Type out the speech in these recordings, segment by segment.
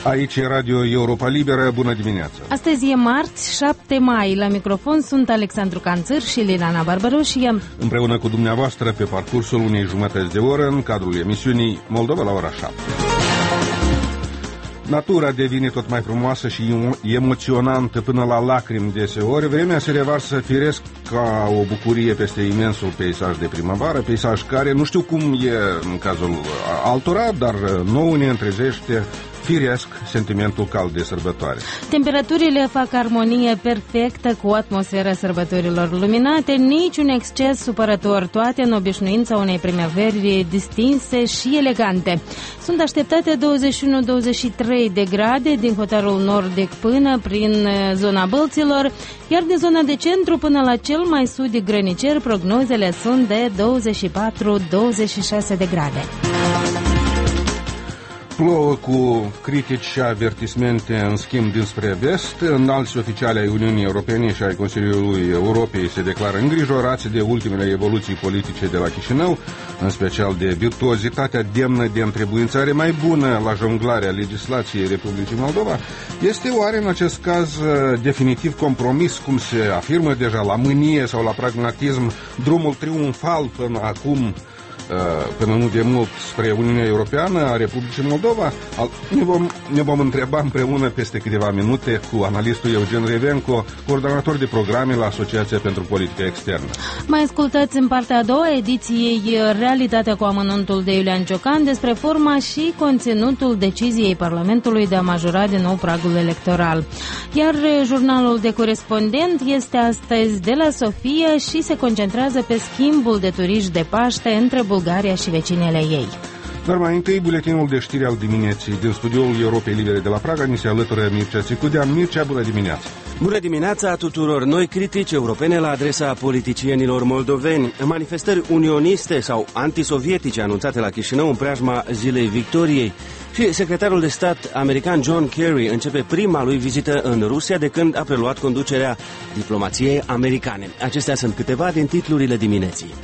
Aici e Radio Europa Liberă, bună dimineața! Astăzi e marți, 7 mai. La microfon sunt Alexandru Canțăr și Liliana Barbaroșie. Împreună cu dumneavoastră pe parcursul unei jumătăți de oră în cadrul emisiunii Moldova la ora 7. Natura devine tot mai frumoasă și emoționantă până la lacrimi deseori. Vremea se revarsă firesc ca o bucurie peste imensul peisaj de primăvară, peisaj care nu știu cum e în cazul altora, dar nouă ne întrezește firesc sentimentul cald de sărbătoare. Temperaturile fac armonie perfectă cu atmosfera sărbătorilor luminate, niciun exces supărător, toate în obișnuința unei primăveri distinse și elegante. Sunt așteptate 21-23 de grade din hotarul nordic până prin zona Bălților, iar din zona de centru până la cel mai sudic grănicer prognozele sunt de 24-26 de grade. Plouă cu critici și avertismente în schimb dinspre vest. Înalți oficiali ai Uniunii Europene și ai Consiliului Europei se declară îngrijorați de ultimele evoluții politice de la Chișinău, în special de virtuozitatea demnă de întrebuințare mai bună la jonglarea legislației Republicii Moldova. Este oare în acest caz definitiv compromis, cum se afirmă deja, la mânie sau la pragmatism, drumul triumfal până acum, până nu de mult, spre Uniunea Europeană a Republicii Moldova? Ne vom întreba împreună peste câteva minute cu analistul Eugen Revenco, coordonator de programe la Asociația pentru Politică Externă. Mai ascultați în partea a doua ediției Realitatea cu amănuntul de Iulian Ciocan despre forma și conținutul deciziei Parlamentului de a majora din nou pragul electoral. Iar jurnalul de corespondent este astăzi de la Sofia și se concentrează pe schimbul de turiști de Paște între Bulgaria și vecinele ei. Dar mai întâi, buletinul de știri al dimineții. Din studioul Europei Libere de la Praga ni se alătură Mircea Țicudea. Mircea, bună dimineața! Bună dimineața tuturor! Noi critici europene la adresa politicienilor moldoveni. Manifestări unioniste sau antisovietice anunțate la Chișinău în preajma Zilei Victoriei. Și secretarul de stat american John Kerry începe prima lui vizită în Rusia de când a preluat conducerea diplomației americane. Acestea sunt câteva din titlurile dimineții.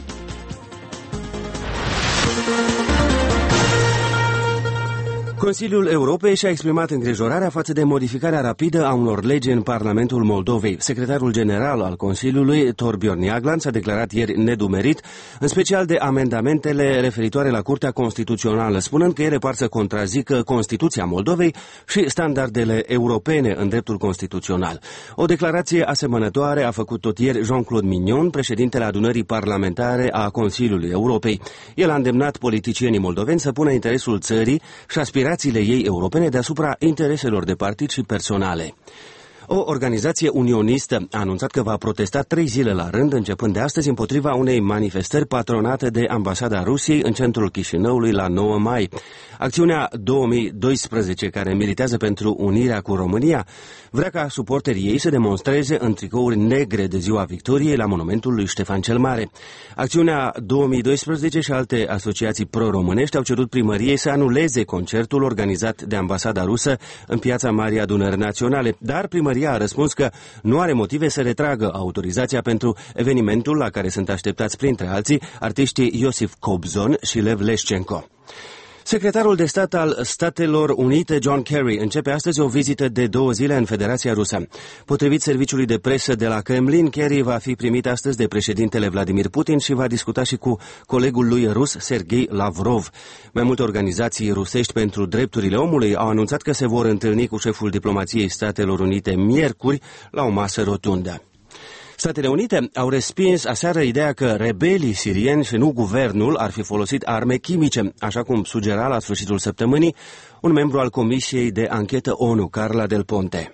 Consiliul Europei și-a exprimat îngrijorarea față de modificarea rapidă a unor legi în Parlamentul Moldovei. Secretarul general al Consiliului, Thorbjørn Jagland, s-a declarat ieri nedumerit, în special de amendamentele referitoare la Curtea Constituțională, spunând că ele par să contrazică Constituția Moldovei și standardele europene în dreptul constituțional. O declarație asemănătoare a făcut tot ieri Jean-Claude Mignon, președintele adunării parlamentare a Consiliului Europei. El a îndemnat politicienii moldoveni să pună interesul țării și aspirațiile ei europene deasupra intereselor de partid și personale. O organizație unionistă a anunțat că va protesta 3 zile la rând, începând de astăzi, împotriva unei manifestări patronate de Ambasada Rusiei în centrul Chișinăului la 9 mai. Acțiunea 2012, care militează pentru unirea cu România, vrea ca suporterii ei să demonstreze în tricouri negre de Ziua Victoriei la monumentul lui Ștefan cel Mare. Acțiunea 2012 și alte asociații pro-românești au cerut primăriei să anuleze concertul organizat de Ambasada Rusă în Piața Marii Adunări Naționale, dar primăria a răspuns că nu are motive să retragă autorizația pentru evenimentul la care sunt așteptați printre alții artiștii Iosif Kobzon și Lev Leșcenco. Secretarul de stat al Statelor Unite, John Kerry, începe astăzi o vizită de 2 zile în Federația Rusă. Potrivit serviciului de presă de la Kremlin, Kerry va fi primit astăzi de președintele Vladimir Putin și va discuta și cu colegul lui rus, Sergei Lavrov. Mai multe organizații rusești pentru drepturile omului au anunțat că se vor întâlni cu șeful diplomației Statelor Unite miercuri la o masă rotundă. Statele Unite au respins aseară ideea că rebelii sirieni și nu guvernul ar fi folosit arme chimice, așa cum sugera la sfârșitul săptămânii un membru al Comisiei de Anchetă ONU, Carla Del Ponte.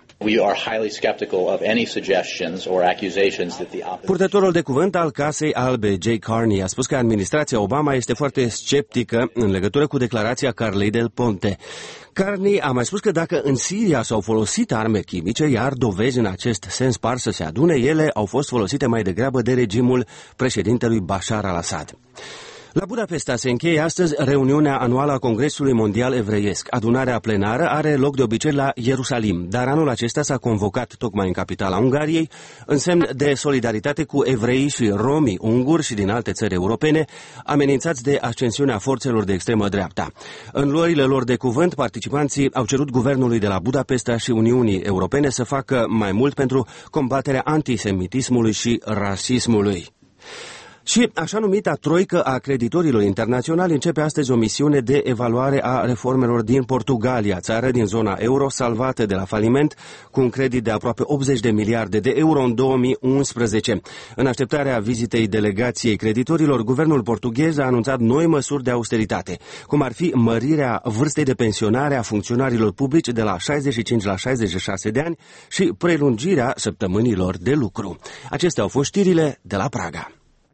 Purtătorul de cuvânt al Casei Albe, Jay Carney, a spus că administrația Obama este foarte sceptică în legătură cu declarația Carlei Del Ponte. Carney a mai spus că dacă în Siria s-au folosit arme chimice, iar dovezi în acest sens par să se adune, ele au fost folosite mai degrabă de regimul președintelui Bashar al-Assad. La Budapesta se încheie astăzi reuniunea anuală a Congresului Mondial Evreiesc. Adunarea plenară are loc de obicei la Ierusalim, dar anul acesta s-a convocat tocmai în capitala Ungariei, în semn de solidaritate cu evreii și romii unguri și din alte țări europene, amenințați de ascensiunea forțelor de extremă dreapta. În luările lor de cuvânt, participanții au cerut guvernului de la Budapesta și Uniunii Europene să facă mai mult pentru combaterea antisemitismului și rasismului. Și așa numita troică a creditorilor internaționali începe astăzi o misiune de evaluare a reformelor din Portugalia, țară din zona euro salvată de la faliment cu un credit de aproape 80 de miliarde de euro în 2011. În așteptarea vizitei delegației creditorilor, guvernul portughez a anunțat noi măsuri de austeritate, cum ar fi mărirea vârstei de pensionare a funcționarilor publici de la 65 la 66 de ani și prelungirea săptămânilor de lucru. Acestea au fost știrile de la Praga.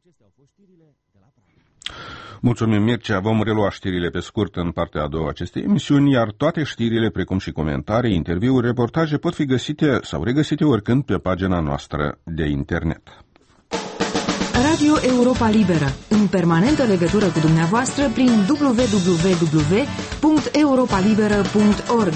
Mulțumim, Mircea. Vom relua știrile pe scurt în partea a doua acestei emisiuni, iar toate știrile, precum și comentarii, interviuri, reportaje pot fi găsite sau regăsite oricând pe pagina noastră de internet. Radio Europa Liberă, în permanentă legătură cu dumneavoastră prin www.europalibera.org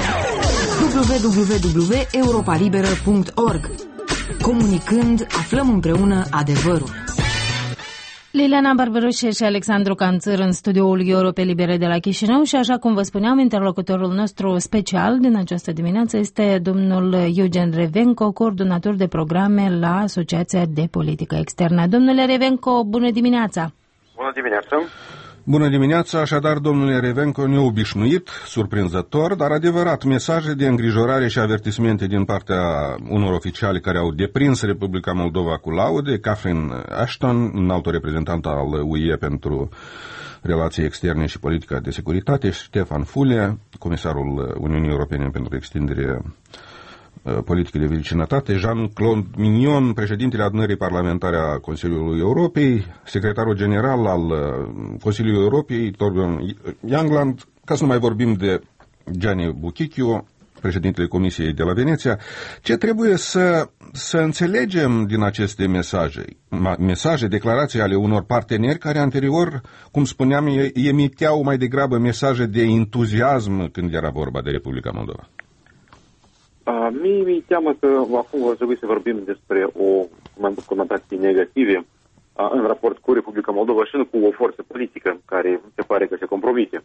www.europalibera.org. Comunicând, aflăm împreună adevărul. Liliana Barbaroșe și Alexandru Canțăr în studioul Europa Libere de la Chișinău și, așa cum vă spuneam, interlocutorul nostru special din această dimineață este domnul Eugen Revenco, coordonator de programe la Asociația de Politică Externă. Domnule Revenco, bună dimineața! Bună dimineața! Bună dimineața, așadar, domnule Revenco, neobișnuit, surprinzător, dar adevărat, mesaje de îngrijorare și avertismente din partea unor oficiali care au deprins Republica Moldova cu laude, Catherine Ashton, înaltul reprezentant al UE pentru relații externe și politica de securitate, Stefan Füle, comisarul Uniunii Europene pentru extindere politică de vecinătate, Jean-Claude Mignon, președintele adunării parlamentare a Consiliului Europei, secretarul general al Consiliului Europei, Torbjörn Jagland, ca să nu mai vorbim de Gianni Buchicchio, președintele Comisiei de la Veneția. Ce trebuie să înțelegem din aceste mesaje, declarații ale unor parteneri care anterior, cum spuneam, emiteau mai degrabă mesaje de entuziasm când era vorba de Republica Moldova? Mi-e teamă că acum va trebui să vorbim despre o conotații negative în raport cu Republica Moldova și nu cu o forță politică care se pare că se compromite.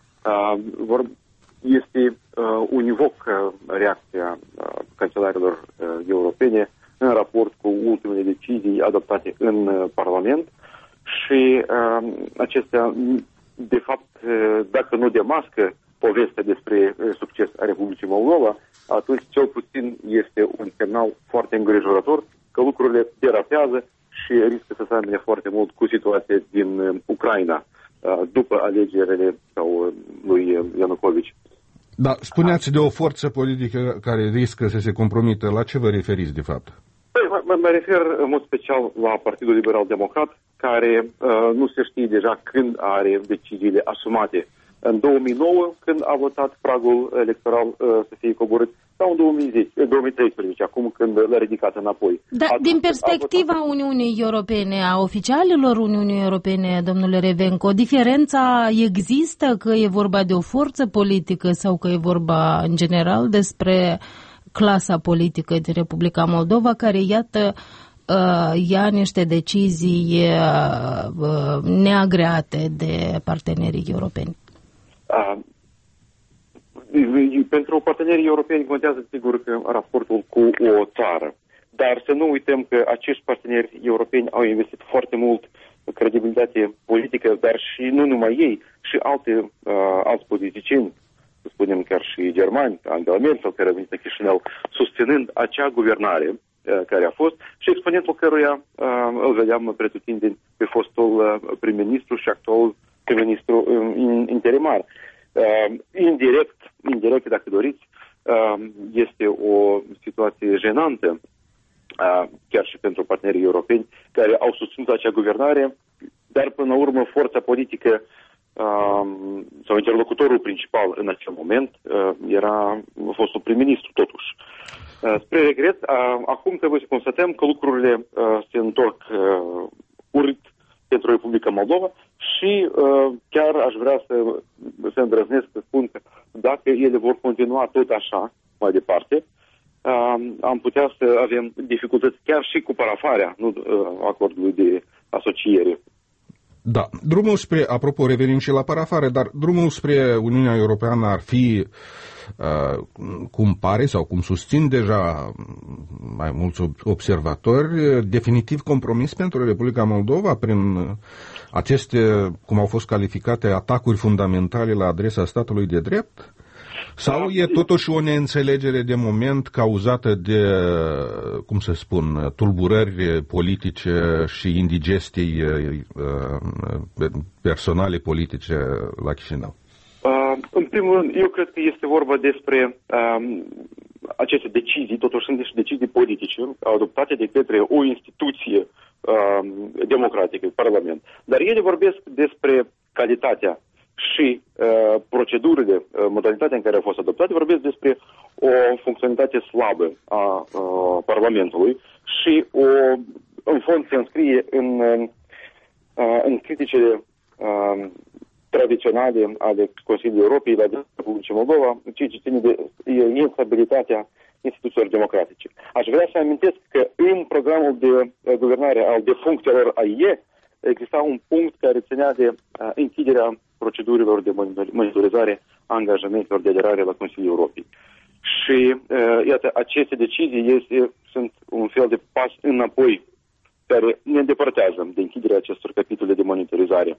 Este univoc reacția cancelarilor europene în raport cu ultimele decizii adoptate în Parlament și acestea, de fapt, dacă nu demască povestea despre succes a Republicii Moldova, atunci cel puțin este un semnal foarte îngrijorător că lucrurile derapează și riscă să se amene foarte mult cu situația din Ucraina după alegerile lui Ianucovici. Da, spuneați de o forță politică care riscă să se compromită. La ce vă referiți, de fapt? Mă refer în mod special la Partidul Liberal Democrat, care nu se știe deja când are deciziile asumate. În 2009, când a votat pragul electoral să fie coborât, sau în 2013, acum când l-a ridicat înapoi. Dar din perspectiva Uniunii Europene, a oficialilor Uniunii Europene, domnule Revenco, diferența există că e vorba de o forță politică sau că e vorba în general despre clasa politică din Republica Moldova, care, iată, ia niște decizii neagreate de partenerii europeni? Pentru partenerii europeni contează sigur că raportul cu o țară, dar să nu uităm că acești parteneri europeni au investit foarte mult credibilitate politică, dar și nu numai ei, și alți politicieni, să spunem chiar și germani, Angela Merkel, care a venit la Chișinău, susținând acea guvernare care a fost și exponentul căruia îl vedeam pretutindeni pe fostul prim-ministru și actualul prim-ministru interimar. Indirect, dacă doriți, este o situație jenantă, chiar și pentru partenerii europeni care au susținut acea guvernare, dar până la urmă forța politică sau interlocutorul principal în acel moment era fostul prim-ministru totuși. Spre regret, acum trebuie să constatăm că lucrurile se întorc urât pentru Republica Moldova și chiar aș vrea să îndrăznesc să spun că dacă ele vor continua tot așa mai departe, am putea să avem dificultăți chiar și cu parafarea acordului de asociere. Da, drumul spre, apropo, revenim și la parafare, dar drumul spre Uniunea Europeană ar fi, cum pare sau cum susțin deja mai mulți observatori, definitiv compromis pentru Republica Moldova prin aceste, cum au fost calificate, atacuri fundamentale la adresa statului de drept? Sau e totuși o neînțelegere de moment cauzată de, cum să spun, tulburări politice și indigestii personale politice la Chișinău? În primul rând, eu cred că este vorba despre aceste decizii, totuși sunt niște decizii politice adoptate de către o instituție democratică, Parlament. Dar ele vorbesc despre calitatea și procedurile, modalitatea în care au fost adoptate, vorbesc despre o funcționalitate slabă a Parlamentului și în fond se înscrie în criticile tradiționale ale Consiliului Europei la Republicii Moldova, ceea ce ține de instabilitatea instituțiilor democratice. Aș vrea să amintesc că în programul de guvernare al defunctelor AIE exista un punct care ținea de închiderea procedurilor de monitorizare a angajamentelor de aderare la Consiliul Europei. Și, iată, aceste decizii sunt un fel de pas înapoi care ne îndepărtează de închiderea acestor capitole de monitorizare.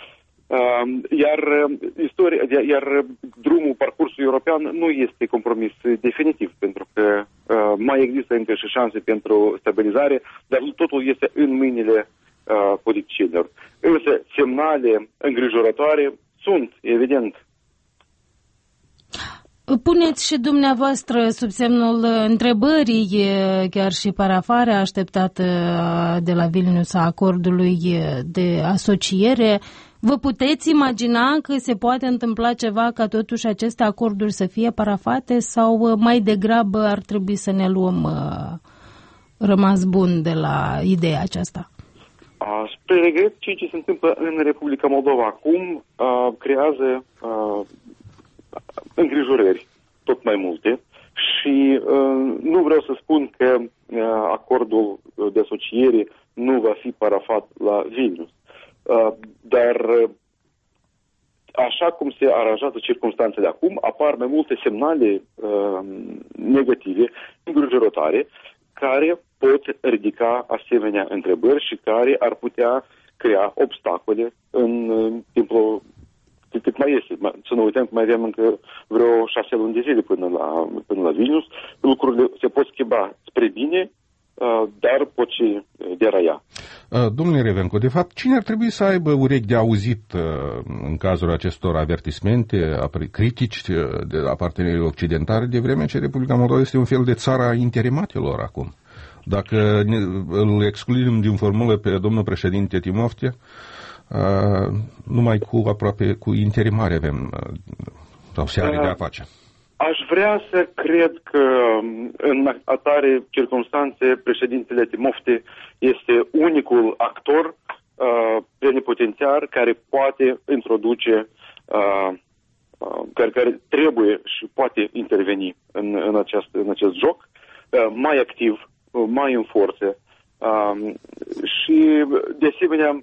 Iar drumul, parcursul european nu este compromis definitiv, pentru că mai există încă și șanse pentru stabilizare, dar totul este în mâinile politicienilor. Însă semnale îngrijorătoare sunt, evident. Puneți și dumneavoastră sub semnul întrebării chiar și parafarea așteptată de la Vilnius a acordului de asociere. Vă puteți imagina că se poate întâmpla ceva ca totuși aceste acorduri să fie parafate sau mai degrabă ar trebui să ne luăm rămas bun de la ideea aceasta? Spre regret, ceea ce se întâmplă în Republica Moldova acum creează îngrijorări tot mai multe și nu vreau să spun că acordul de asociere nu va fi parafat la Vilnius. Dar așa cum se aranjează circumstanțele acum, apar mai multe semnale negative, îngrijorătoare, care pot ridica asemenea întrebări și care ar putea crea obstacole în timpul cât mai este. Să nu uităm că mai avem încă vreo 6 luni de zile până la Vilnius. Lucrurile se pot schimba spre bine, dar pot și deraia. Domnule Revenco, de fapt, cine ar trebui să aibă urechi de auzit în cazul acestor avertismente, critici de la partenerii occidentali, de vreme ce Republica Moldova este un fel de țara interimatelor acum? Dacă îl excludem din formulă pe domnul președinte Timofte, numai cu interimare avem sau se are de a face. Aș vrea să cred că în atare circunstanțe președintele Timofte este unicul actor plenipotențiar care poate introduce, care trebuie și poate interveni în acest joc mai activ, mai în forță. Și de asemenea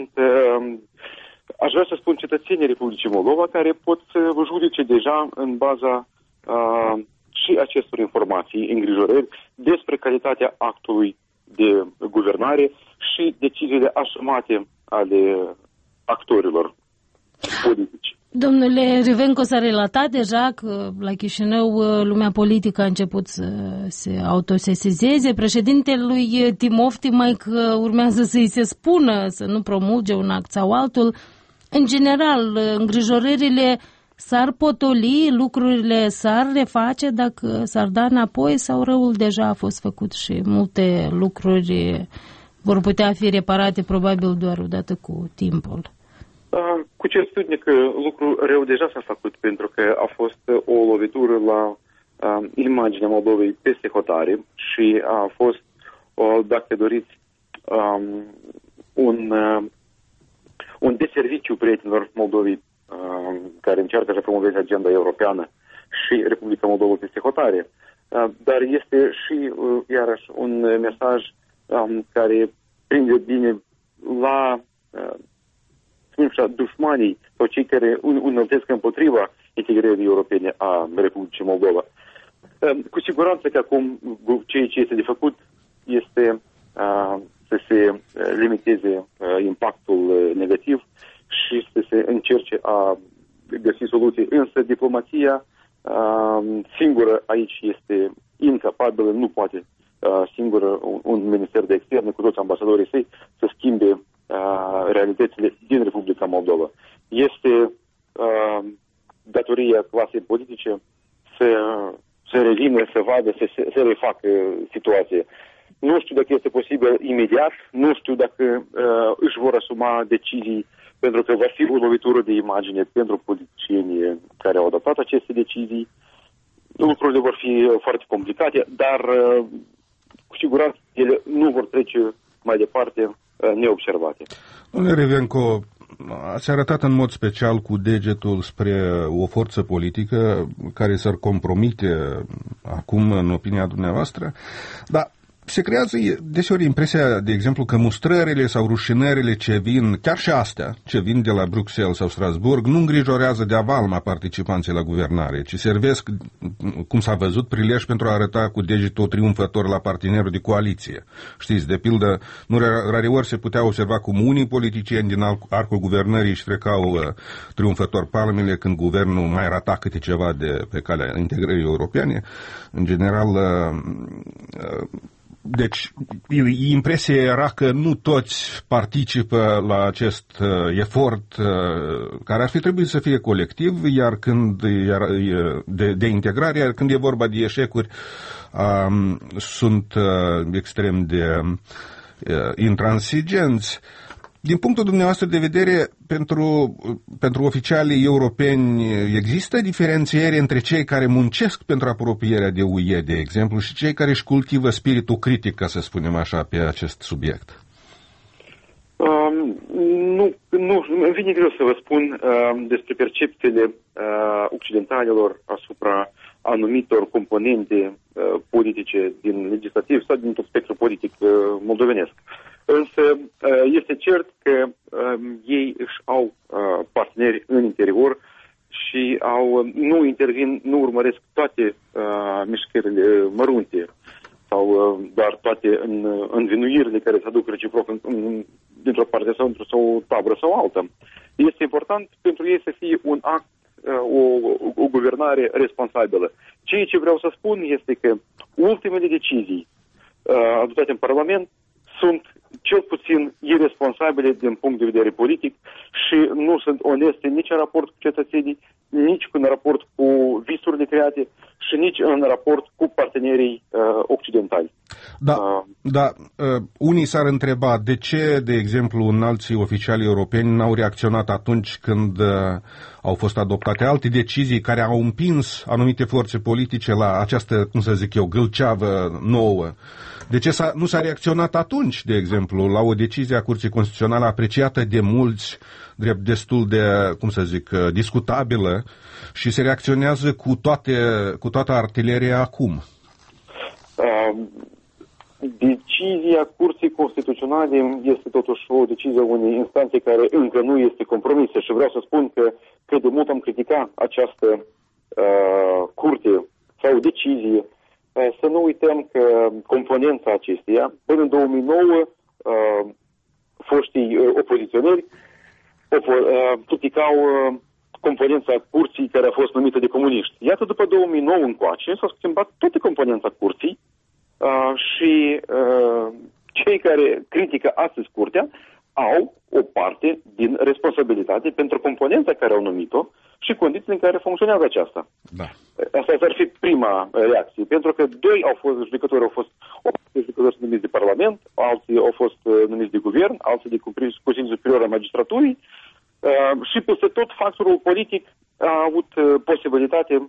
aș vrea să spun cetățenii Republicii Moldova care pot să vă judece deja în baza și acestor informații, îngrijorări despre calitatea actului de guvernare și deciziile asumate ale actorilor politici. Domnule Revenco, s-a relatat deja că la Chișinău lumea politică a început să se autosesizeze. Președintelui Timofte mai că urmează să-i se spună să nu promulge un act sau altul. În general, îngrijorările s-ar potoli, lucrurile s-ar reface dacă s-ar da înapoi sau răul deja a fost făcut și multe lucruri vor putea fi reparate probabil doar odată cu timpul? Cu certitudine că lucrul rău deja s-a făcut, pentru că a fost o lovitură la imaginea Moldovei peste hotare și a fost, dacă doriți, un un deserviciu prietenilor Moldovei care încearcă să promoveze agenda europeană și Republica Moldova peste hotare. Dar este și, iarăși, un mesaj care prinde bine la dușmanii sau cei care înălțesc împotriva integrării europene a Republicii Moldova. Cu siguranță că acum ceea ce este de făcut este să se limiteze impactul negativ și să se încerce a găsi soluții. Însă diplomația singură aici este incapabilă, nu poate singură un minister de externe cu toți ambasadorii săi să schimbe realitățile din Republica Moldova. Este datoria clasei politice să revină, să vadă, să refacă situația. Nu știu dacă este posibil imediat, nu știu dacă își vor asuma decizii, pentru că va fi o lovitură de imagine pentru politicienii care au adoptat aceste decizii. Lucrurile vor fi foarte complicate, dar cu siguranță ele nu vor trece mai departe neobservate. Domnule Revenco, ați arătat în mod special cu degetul spre o forță politică care s-ar compromite acum în opinia dumneavoastră, dar se creează deseori impresia, de exemplu, că mustrările sau rușinările ce vin, chiar și astea, ce vin de la Bruxelles sau Strasbourg, nu îngrijorează de avalma participanții la guvernare, ci servesc, cum s-a văzut, prilej pentru a arăta cu degetul triumfător la partenerul de coaliție. Știți, de pildă, nu rareori se putea observa cum unii politicieni din arcul guvernării își trecau triumfător palmele când guvernul mai rata câte ceva de pe calea integrării europene. În general, deci, impresia era că nu toți participă la acest efort care ar fi trebuit să fie colectiv, iar când de integrare, iar când e vorba de eșecuri, sunt extrem de intransigenți. Din punctul dumneavoastră de vedere, pentru oficialii europeni, există diferențiere între cei care muncesc pentru apropierea de UE, de exemplu, și cei care își cultivă spiritul critic, ca să spunem așa, pe acest subiect? Nu, îmi vine greu să vă spun despre percepțiile occidentalilor asupra anumitor componente politice din legislativ sau din tot spectrul politic moldovenesc. Însă este cert că ei își au parteneri în interior și nu intervin, nu urmăresc toate mișcările mărunte sau doar toate învinuirile care se aduc reciproc dintr-o parte sau într-o tabără sau alta. Este important pentru ei să fie un act, o guvernare responsabilă. Ceea ce vreau să spun este că ultimele decizii adoptate în Parlament sunt cel puțin irresponsabile din punct de vedere politic și nu sunt oneste nici în raport cu cetățenii, nici în raport cu visurile create și nici în raport cu partenerii occidentali. Da, unii s-ar întreba de ce, de exemplu, înalții oficiali europeni n-au reacționat atunci când au fost adoptate alte decizii care au împins anumite forțe politice la această, cum să zic eu, gâlceavă nouă. De ce nu s-a reacționat atunci, de exemplu, la o decizie a Curții Constituționale apreciată de mulți, drept destul de, cum să zic, discutabilă, și se reacționează cu toată artileria acum? Decizia Curții Constituționale este totuși o decizie a unei instanțe care încă nu este compromisă și vreau să spun că cât de mult am criticat această curte sau decizie, să nu uităm că componența acesteia, până în 2009, foștii opoziționeri criticau componența curții care a fost numită de comuniști. Iată, după 2009 încoace, s-a schimbat toată componența curții și cei care critică astăzi curtea au o parte din responsabilitate pentru componența care au numit-o și condițiile în care funcționează aceasta. Da. Asta ar fi prima reacție, pentru că judecători au fost numiți de Parlament, alții au fost numiți de guvern, alții de Consiliul Superior al Magistraturii și peste tot factorul politic a avut posibilitate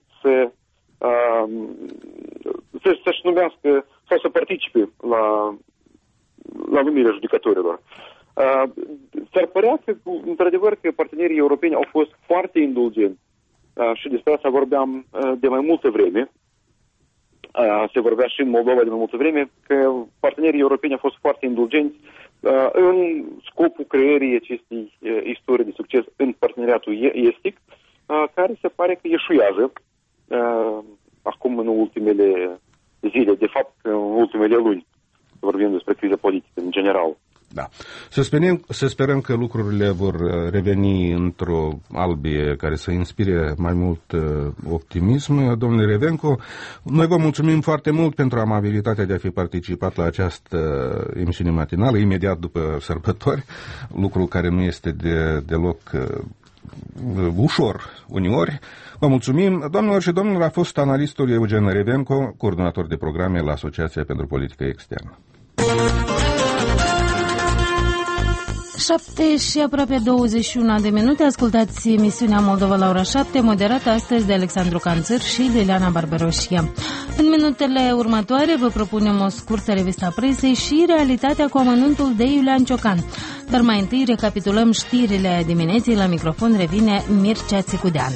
să-și numească sau să participe la numirea judecătorilor. S-ar părea că, într-adevăr, că partenerii europeni au fost foarte indulgenți și despre asta vorbeam de mai multă vreme. Se vorbea și în Moldova de mai multă vreme că partenerii europeni au fost foarte indulgenți în scopul creării acestei istorii de succes în parteneriatul estic, care se pare că eșuează acum în ultimele zile, de fapt în ultimele luni, vorbim despre criză politică în general. Da. Să sperăm că lucrurile vor reveni într-o albie care să inspire mai mult optimism. Domnule Revenco, noi vă mulțumim foarte mult pentru amabilitatea de a fi participat la această emisiune matinală, imediat după sărbători, lucru care nu este deloc ușor uneori. Vă mulțumim. Doamnelor și domnilor, a fost analistul Eugen Revenco, coordonator de programe la Asociația pentru Politică Externă. 7 și aproape 21 de minute. Ascultați emisiunea Moldova la ora 7, moderată astăzi de Alexandru Canțăr și de Ileana Barbaroșia. În minutele următoare vă propunem o scurtă revistă a presei și realitatea cu amănuntul de Iulian Ciocan. Dar mai întâi recapitulăm știrile dimineții. La microfon revine Mircea Țicudean.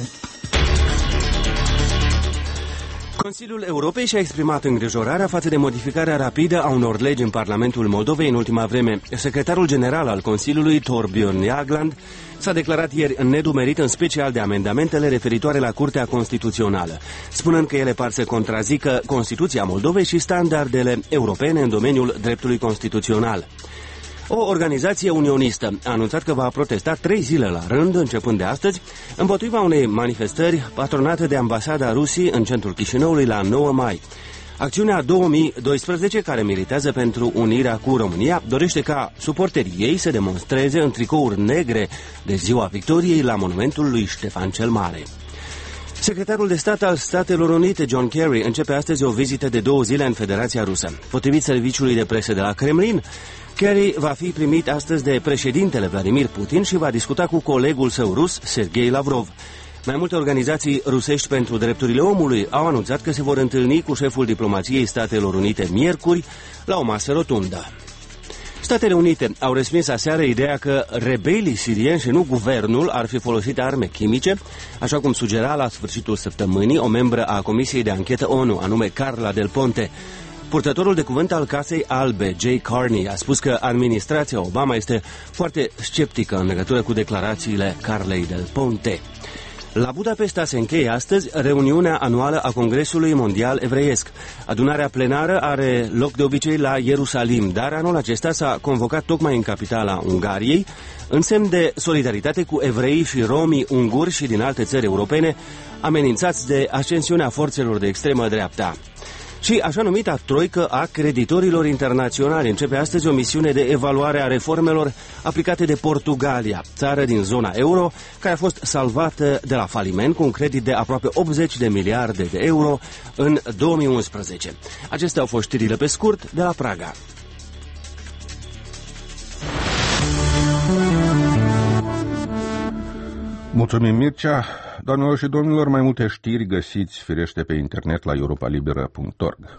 Consiliul Europei și-a exprimat îngrijorarea față de modificarea rapidă a unor legi în Parlamentul Moldovei în ultima vreme. Secretarul general al Consiliului, Thorbjørn Jagland, s-a declarat ieri nedumerit în special de amendamentele referitoare la Curtea Constituțională, spunând că ele par să contrazică Constituția Moldovei și standardele europene în domeniul dreptului constituțional. O organizație unionistă a anunțat că va protesta 3 zile la rând, începând de astăzi, împotriva unei manifestări patronate de ambasada Rusiei în centrul Chișinăului la 9 mai. Acțiunea 2012, care militează pentru unirea cu România, dorește ca suporterii ei să demonstreze în tricouri negre de Ziua Victoriei la monumentul lui Ștefan cel Mare. Secretarul de stat al Statelor Unite, John Kerry, începe astăzi o vizită de 2 zile în Federația Rusă. Potrivit serviciului de presă de la Kremlin, Kerry va fi primit astăzi de președintele Vladimir Putin și va discuta cu colegul său rus, Sergei Lavrov. Mai multe organizații rusești pentru drepturile omului au anunțat că se vor întâlni cu șeful diplomației Statelor Unite miercuri la o masă rotundă. Statele Unite au respins aseară ideea că rebelii sirieni și nu guvernul ar fi folosit arme chimice, așa cum sugera la sfârșitul săptămânii o membră a Comisiei de Anchetă ONU, anume Carla Del Ponte. Purtătorul de cuvânt al Casei Albe, Jay Carney, a spus că administrația Obama este foarte sceptică în legătură cu declarațiile Carlei Del Ponte. La Budapesta se încheie astăzi reuniunea anuală a Congresului Mondial Evreiesc. Adunarea plenară are loc de obicei la Ierusalim, dar anul acesta s-a convocat tocmai în capitala Ungariei, în semn de solidaritate cu evreii și romii unguri și din alte țări europene amenințați de ascensiunea forțelor de extremă dreapta. Și așa numita troică a creditorilor internaționali începe astăzi o misiune de evaluare a reformelor aplicate de Portugalia, țară din zona euro, care a fost salvată de la faliment cu un credit de aproape 80 de miliarde de euro în 2011. Acestea au fost știrile pe scurt de la Praga. Mulțumim, Mircea. Doamnelor și domnilor, mai multe știri găsiți firește pe internet la europalibera.org.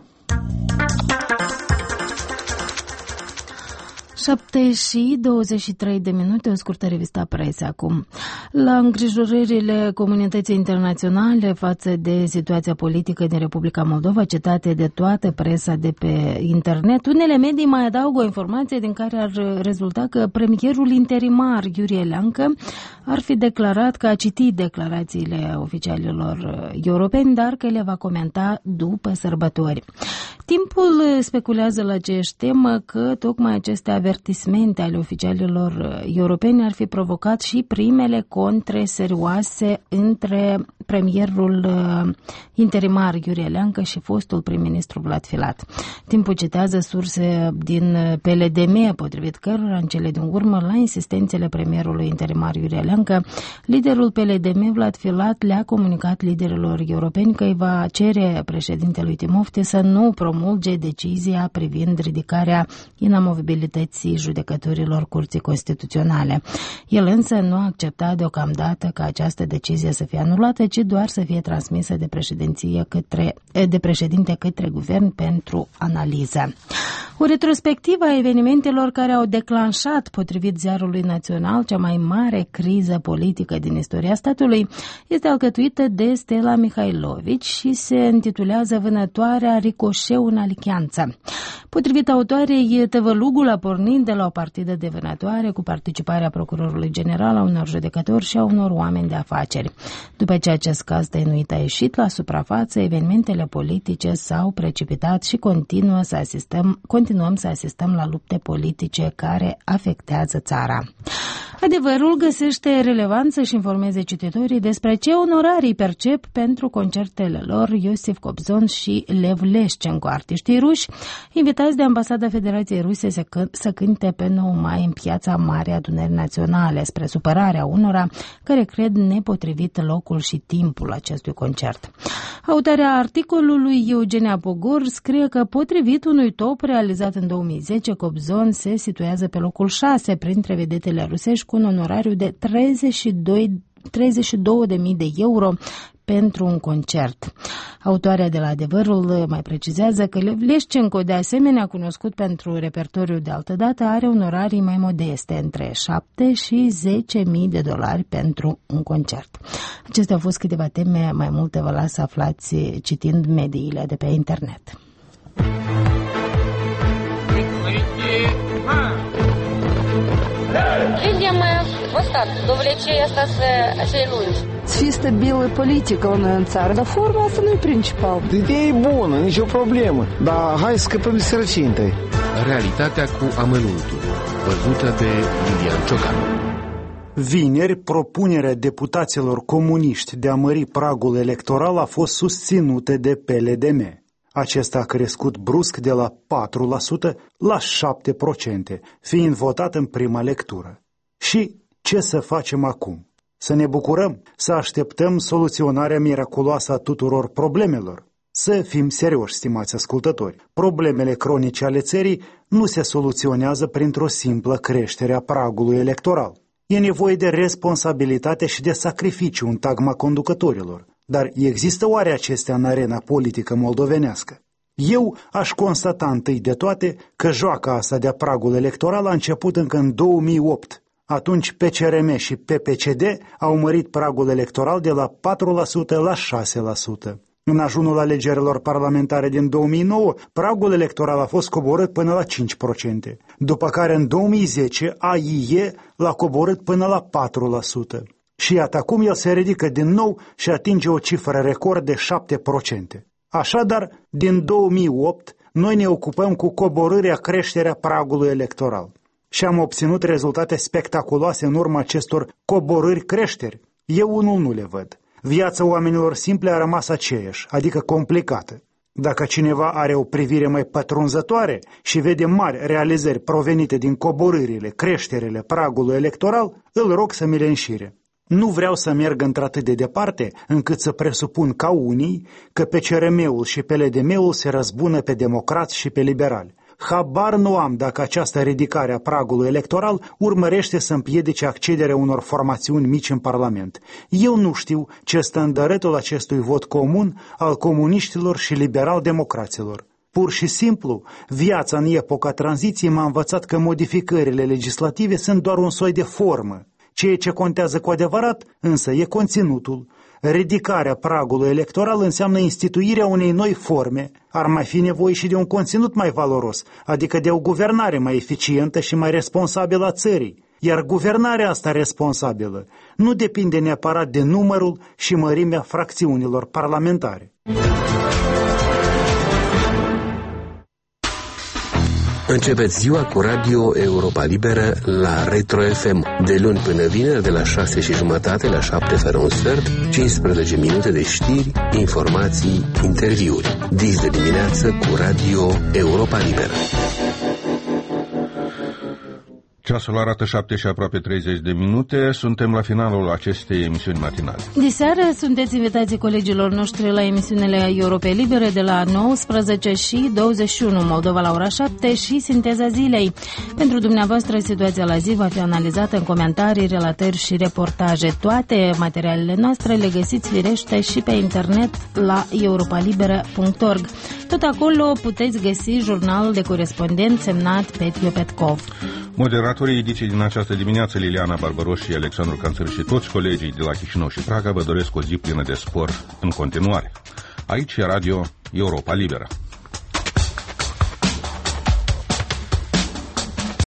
7 și 23 de minute, o scurtă revistă a presei acum. La îngrijorările comunității internaționale față de situația politică din Republica Moldova, citate de toată presa de pe internet, unele medii mai adaugă o informație din care ar rezulta că premierul interimar Iurie Leancă ar fi declarat că a citit declarațiile oficialilor europeni, dar că le va comenta după sărbători. Timpul speculează la aceeași temă că tocmai aceste avertismente ale oficialilor europeni ar fi provocat și primele contre serioase între premierul interimar Iurie Leancă și fostul prim-ministru Vlad Filat. Timpul citează surse din PLDM, potrivit cărora în cele din urmă, la insistențele premierului interimar Iurie Leancă, liderul PLDM Vlad Filat le-a comunicat liderilor europeni că îi va cere președintelui Timofte să nu promulge decizia privind ridicarea inamovibilității judecătorilor Curții Constituționale. El însă nu a acceptat deocamdată ca această decizie să fie anulată, ci doar să fie transmisă de președinte către guvern pentru analiză. O retrospectivă a evenimentelor care au declanșat, potrivit Ziarului Național, cea mai mare criză politică din istoria statului, este alcătuită de Stella Mihailovici și se intitulează Vânătoarea Ricoșeu în Alicheanța. Potrivit autoarei, tăvălugul a pornit de la o partidă de vânătoare cu participarea procurorului general, a unor judecători și a unor oameni de afaceri. După ce acest caz tăinuit a ieșit la suprafață, evenimentele politice s-au precipitat și continuăm să asistăm la lupte politice care afectează țara. Adevărul găsește relevanță și informeze cititorii despre ce onorarii percep pentru concertele lor Iosif Kobzon și Lev Leșcenco, artiștii ruși, invitați de Ambasada Federației Ruse să cânte pe 9 mai în Piața Mare Adunării Naționale, spre supărarea unora care cred nepotrivit locul și timpul acestui concert. Autoarea articolului, Eugenia Pogor, scrie că potrivit unui top realizat în 2010, Kobzon se situează pe locul 6 printre vedetele rusești cu un onorariu de 32.000 de euro pentru un concert. Autoarea de la Adevărul mai precizează că Lev Leșcenco, de asemenea cunoscut pentru repertoriul de altădată, are onorarii mai modeste, între 7 și 10.000 de dolari pentru un concert. Acestea au fost câteva teme, mai multe vă las să aflați citind mediile de pe internet. Видимо, вот так, до влечения остаться acei lungi. Să fie stabilă politică la noi în țară, dar forma asta nu e principal. Ideea e bună, nicio problemă, dar hai să scăpăm de sărăcie întâi. Realitatea cu amănuntul, văzută de Lilian Ciocan. Vineri, propunerea deputaților comuniști de a mări pragul electoral a fost susținută de PLDM. Acesta a crescut brusc de la 4% la 7%, fiind votat în prima lectură. Și ce să facem acum? Să ne bucurăm? Să așteptăm soluționarea miraculoasă a tuturor problemelor? Să fim serioși, stimați ascultători. Problemele cronice ale țării nu se soluționează printr-o simplă creștere a pragului electoral. E nevoie de responsabilitate și de sacrificiu în tagma conducătorilor. Dar există oare acestea în arena politică moldovenească? Eu aș constata întâi de toate că joaca asta de-a pragul electoral a început încă în 2008. Atunci PCRM și PPCD au mărit pragul electoral de la 4% la 6%. În ajunul alegerilor parlamentare din 2009, pragul electoral a fost coborât până la 5%, după care în 2010 AIE l-a coborât până la 4%. Și iată, acum el se ridică din nou și atinge o cifră record de 7%. Așadar, din 2008, noi ne ocupăm cu coborârea, creșterea pragului electoral. Și am obținut rezultate spectaculoase în urma acestor coborâri-creșteri. Eu unul nu le văd. Viața oamenilor simple a rămas aceeași, adică complicată. Dacă cineva are o privire mai pătrunzătoare și vede mari realizări provenite din coborârile, creșterile pragului electoral, îl rog să mi le înșire. Nu vreau să merg într-atât de departe încât să presupun ca unii că PCRM-ul și PLDM-ul se răzbună pe democrați și pe liberali. Habar nu am dacă această ridicare a pragului electoral urmărește să împiedice accederea unor formațiuni mici în Parlament. Eu nu știu ce stă în dărătul acestui vot comun al comuniștilor și liberal-democraților. Pur și simplu, viața în epoca tranziției m-a învățat că modificările legislative sunt doar un soi de formă. Ceea ce contează cu adevărat, însă, e conținutul. Ridicarea pragului electoral înseamnă instituirea unei noi forme. Ar mai fi nevoie și de un conținut mai valoros, adică de o guvernare mai eficientă și mai responsabilă a țării. Iar guvernarea asta responsabilă nu depinde neapărat de numărul și mărimea fracțiunilor parlamentare. Începeți ziua cu Radio Europa Liberă la Retro FM. De luni până vineri, de la 6:30 la 7:45, 15 minute de știri, informații, interviuri. Dis de dimineață cu Radio Europa Liberă. Ceasul arată 7 și aproape 30 de minute. Suntem la finalul acestei emisiuni matinale. Diseară sunteți invitații colegilor noștri la emisiunile Europe Libere de la 19 și 21, Moldova la ora 7 și Sinteza Zilei. Pentru dumneavoastră, situația la zi va fi analizată în comentarii, relatări și reportaje. Toate materialele noastre le găsiți firește și pe internet la europalibera.org. Tot acolo puteți găsi jurnalul de corespondent semnat Petio Petkov. Moderatorii ediției din această dimineață, Liliana Barbaros și Alexandru Canțăr și toți colegii de la Chișinău și Praga vă doresc o zi plină de spor în continuare. Aici e Radio Europa Liberă.